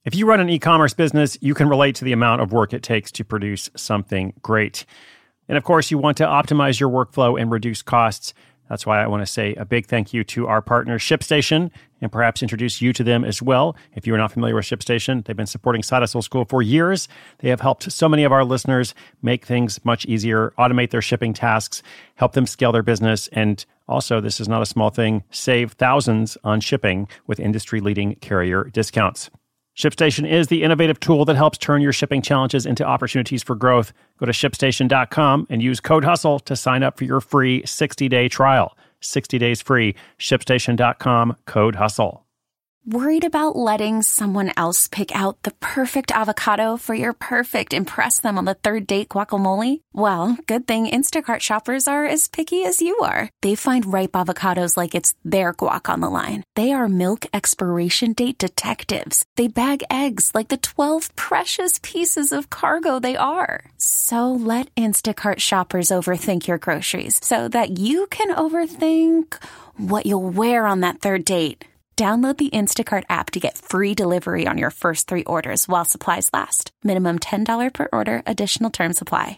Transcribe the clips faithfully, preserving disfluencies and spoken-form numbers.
If you run an e-commerce business, you can relate to the amount of work it takes to produce something great. And of course, you want to optimize your workflow and reduce costs. That's why I want to say a big thank you to our partner, ShipStation, and perhaps introduce you to them as well. If you are not familiar with ShipStation, they've been supporting Side Hustle School for years. They have helped so many of our listeners make things much easier, automate their shipping tasks, help them scale their business, and also, this is not a small thing, save thousands on shipping with industry-leading carrier discounts. ShipStation is the innovative tool that helps turn your shipping challenges into opportunities for growth. Go to ship station dot com and use code HUSTLE to sign up for your free sixty-day trial. sixty days free. ship station dot com, code HUSTLE. Worried about letting someone else pick out the perfect avocado for your perfect impress them on the third date guacamole? Well, good thing Instacart shoppers are as picky as you are. They find ripe avocados like it's their guac on the line. They are milk expiration date detectives. They bag eggs like the twelve precious pieces of cargo they are. So let Instacart shoppers overthink your groceries so that you can overthink what you'll wear on that third date. Download the Instacart app to get free delivery on your first three orders while supplies last. Minimum ten dollars per order. Additional terms apply.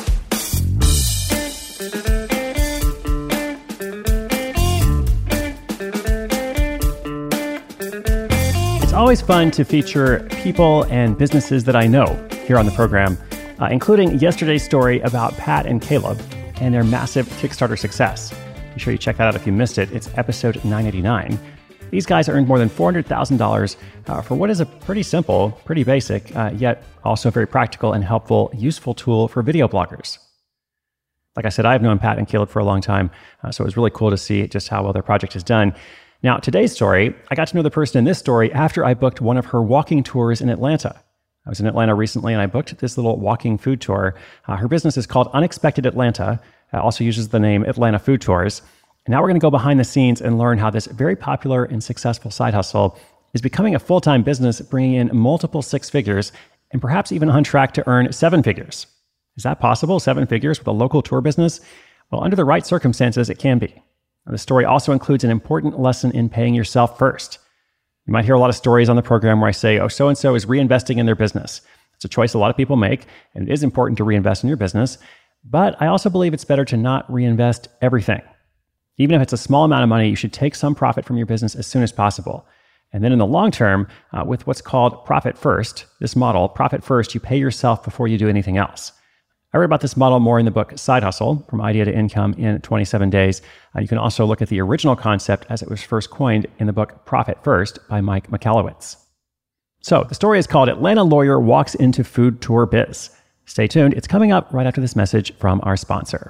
It's always fun to feature people and businesses that I know here on the program, uh, including yesterday's story about Pat and Caleb and their massive Kickstarter success. Be sure you check that out if you missed it. It's episode nine eighty-nine. These guys earned more than four hundred thousand dollars uh, for what is a pretty simple, pretty basic, uh, yet also very practical and helpful, useful tool for video bloggers. Like I said, I've known Pat and Caleb for a long time, uh, so it was really cool to see just how well their project is done. Now, today's story, I got to know the person in this story after I booked one of her walking tours in Atlanta. I was in Atlanta recently and I booked this little walking food tour. Uh, her business is called Unexpected Atlanta, uh, also uses the name Atlanta Food Tours. And now we're going to go behind the scenes and learn how this very popular and successful side hustle is becoming a full-time business, bringing in multiple six figures and perhaps even on track to earn seven figures. Is that possible, seven figures with a local tour business? Well, under the right circumstances, it can be. Now, the story also includes an important lesson in paying yourself first. You might hear a lot of stories on the program where I say, oh, so-and-so is reinvesting in their business. It's a choice a lot of people make, and it is important to reinvest in your business. But I also believe it's better to not reinvest everything. Even if it's a small amount of money, you should take some profit from your business as soon as possible. And then in the long term, uh, with what's called profit first, this model, profit first, you pay yourself before you do anything else. I read about this model more in the book Side Hustle, From Idea to Income in twenty-seven days. Uh, you can also look at the original concept as it was first coined in the book Profit First by Mike Michalowicz. So the story is called Atlanta Lawyer Walks into Food Tour Biz. Stay tuned. It's coming up right after this message from our sponsor.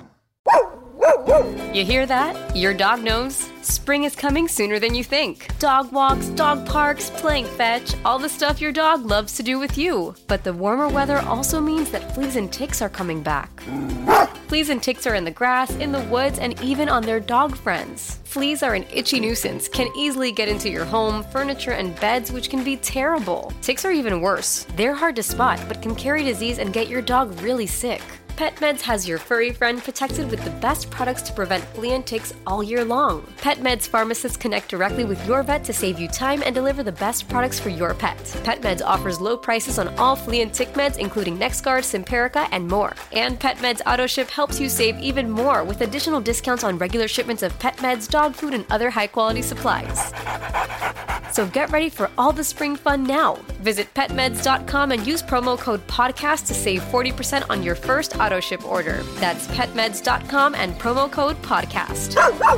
You hear that? Your dog knows. Spring is coming sooner than you think. Dog walks, dog parks, playing fetch, all the stuff your dog loves to do with you. But the warmer weather also means that fleas and ticks are coming back. Fleas and ticks are in the grass, in the woods, and even on their dog friends. Fleas are an itchy nuisance, can easily get into your home, furniture, and beds, which can be terrible. Ticks are even worse. They're hard to spot, but can carry disease and get your dog really sick. PetMeds has your furry friend protected with the best products to prevent flea and ticks all year long. PetMeds pharmacists connect directly with your vet to save you time and deliver the best products for your pet. PetMeds offers low prices on all flea and tick meds, including NexGard, Simparica, and more. And PetMeds AutoShip helps you save even more with additional discounts on regular shipments of pet meds, dog food, and other high-quality supplies. So get ready for all the spring fun now. Visit pet meds dot com and use promo code podcast to save forty percent on your first auto ship order. That's pet meds dot com and promo code podcast.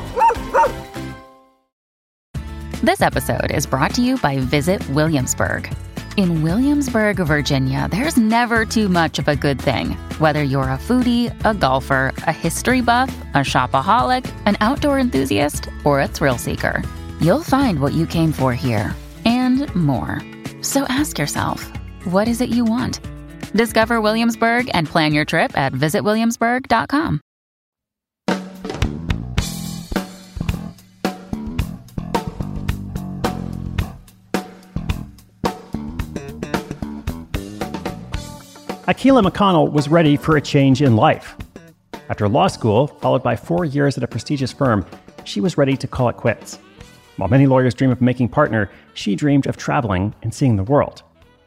This episode is brought to you by Visit Williamsburg. In Williamsburg, Virginia, there's never too much of a good thing. Whether you're a foodie, a golfer, a history buff, a shopaholic, an outdoor enthusiast, or a thrill seeker, you'll find what you came for here and more. So ask yourself, what is it you want? Discover Williamsburg and plan your trip at visit williamsburg dot com. Akilah McConnell was ready for a change in life. After law school, followed by four years at a prestigious firm, she was ready to call it quits. While many lawyers dream of making partner, she dreamed of traveling and seeing the world.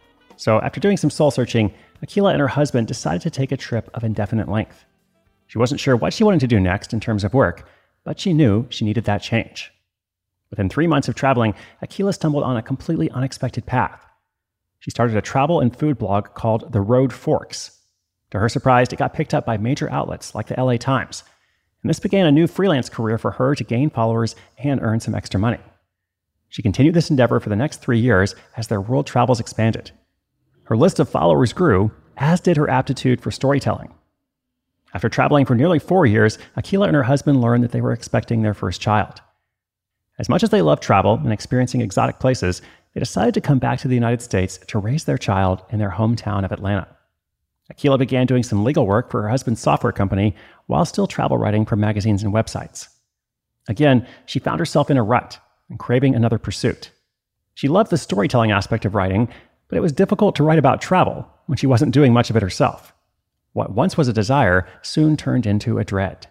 So after doing some soul searching, Akilah and her husband decided to take a trip of indefinite length. She wasn't sure what she wanted to do next in terms of work, but she knew she needed that change. Within three months of traveling, Akilah stumbled on a completely unexpected path. She started a travel and food blog called The Road Forks. To her surprise, it got picked up by major outlets like the L A Times. And this began a new freelance career for her to gain followers and earn some extra money. She continued this endeavor for the next three years as their world travels expanded. Her list of followers grew, as did her aptitude for storytelling. After traveling for nearly four years, Akilah and her husband learned that they were expecting their first child. As much as they loved travel and experiencing exotic places, they decided to come back to the United States to raise their child in their hometown of Atlanta. Akilah began doing some legal work for her husband's software company while still travel writing for magazines and websites. Again, she found herself in a rut and craving another pursuit. She loved the storytelling aspect of writing, but it was difficult to write about travel when she wasn't doing much of it herself. What once was a desire soon turned into a dread.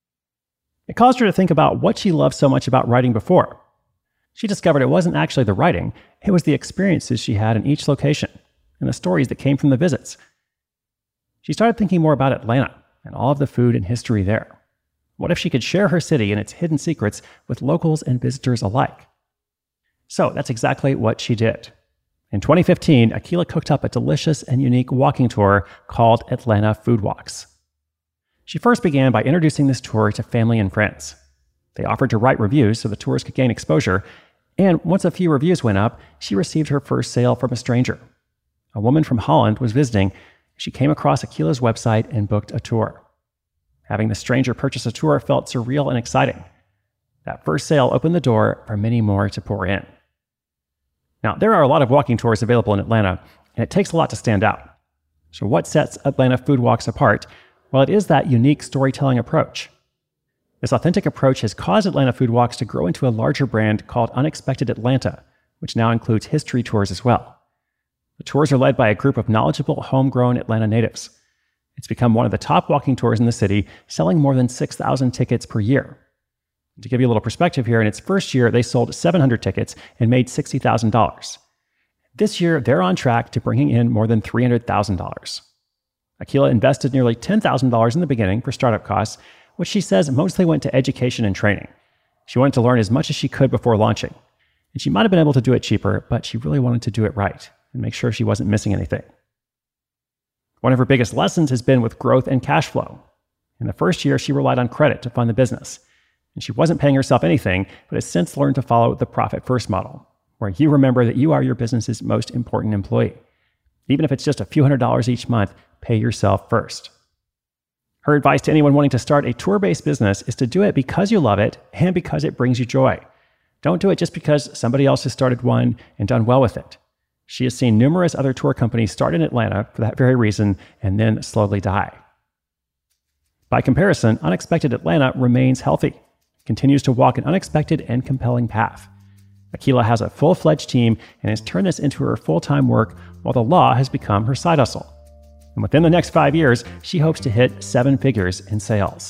It caused her to think about what she loved so much about writing before. She discovered it wasn't actually the writing, it was the experiences she had in each location and the stories that came from the visits. She started thinking more about Atlanta and all of the food and history there. What if she could share her city and its hidden secrets with locals and visitors alike? So that's exactly what she did. In twenty fifteen, Akilah cooked up a delicious and unique walking tour called Atlanta Food Walks. She first began by introducing this tour to family and friends. They offered to write reviews so the tours could gain exposure, and once a few reviews went up, she received her first sale from a stranger. A woman from Holland was visiting. She came across Akilah's website and booked a tour. Having the stranger purchase a tour felt surreal and exciting. That first sale opened the door for many more to pour in. Now, there are a lot of walking tours available in Atlanta, and it takes a lot to stand out. So what sets Atlanta Food Walks apart? Well, it is that unique storytelling approach. This authentic approach has caused Atlanta Food Walks to grow into a larger brand called Unexpected Atlanta, which now includes history tours as well. The tours are led by a group of knowledgeable, homegrown Atlanta natives. It's become one of the top walking tours in the city, selling more than six thousand tickets per year. To give you a little perspective here, in its first year, they sold seven hundred tickets and made sixty thousand dollars. This year, they're on track to bringing in more than three hundred thousand dollars. Akilah invested nearly ten thousand dollars in the beginning for startup costs, which she says mostly went to education and training. She wanted to learn as much as she could before launching. And she might have been able to do it cheaper, but she really wanted to do it right and make sure she wasn't missing anything. One of her biggest lessons has been with growth and cash flow. In the first year, she relied on credit to fund the business. And she wasn't paying herself anything, but has since learned to follow the profit first model, where you remember that you are your business's most important employee. Even if it's just a few hundred dollars each month, pay yourself first. Her advice to anyone wanting to start a tour-based business is to do it because you love it and because it brings you joy. Don't do it just because somebody else has started one and done well with it. She has seen numerous other tour companies start in Atlanta for that very reason and then slowly die. By comparison, Unexpected Atlanta remains healthy, continues to walk an unexpected and compelling path. Akilah has a full-fledged team and has turned this into her full-time work while the law has become her side hustle. And within the next five years, she hopes to hit seven figures in sales.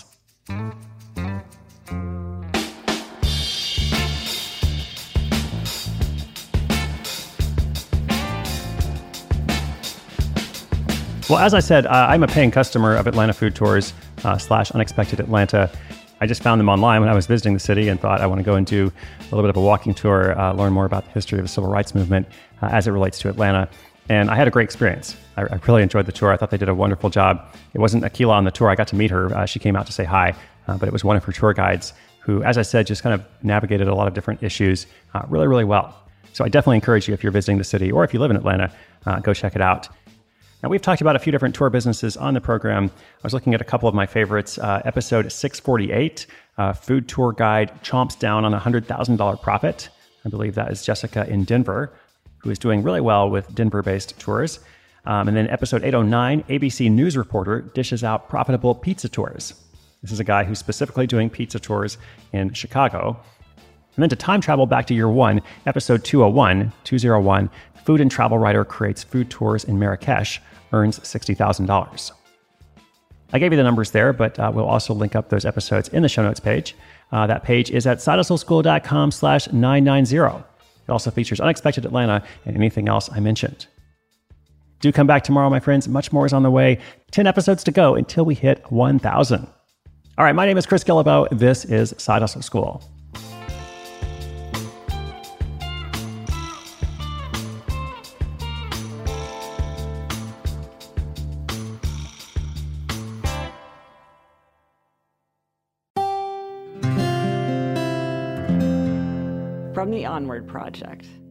Well, as I said, uh, I'm a paying customer of Atlanta Food Tours uh, slash Unexpected Atlanta. I just found them online when I was visiting the city and thought I want to go and do a little bit of a walking tour, uh, learn more about the history of the civil rights movement uh, as it relates to Atlanta. And I had a great experience. I, I really enjoyed the tour. I thought they did a wonderful job. It wasn't Akilah on the tour. I got to meet her. Uh, she came out to say hi, uh, but it was one of her tour guides who, as I said, just kind of navigated a lot of different issues uh, really, really well. So I definitely encourage you, if you're visiting the city or if you live in Atlanta, uh, go check it out. Now, we've talked about a few different tour businesses on the program. I was looking at a couple of my favorites. Uh, episode six forty-eight, uh, Food Tour Guide Chomps Down on a one hundred thousand dollars Profit. I believe that is Jessica in Denver, who is doing really well with Denver-based tours. Um, and then episode eight oh nine, A B C News reporter dishes out profitable pizza tours. This is a guy who's specifically doing pizza tours in Chicago. And then to time travel back to year one, episode two oh one, two oh one, Food and travel writer creates food tours in Marrakesh, earns sixty thousand dollars. I gave you the numbers there, but uh, we'll also link up those episodes in the show notes page. Uh, that page is at sidehustleschool.com slash 990. It also features Unexpected Atlanta and anything else I mentioned. Do come back tomorrow, my friends. Much more is on the way. ten episodes to go until we hit one thousand. All right, my name is Chris Guillebeau. This is Side Hustle School. From the Onward Project.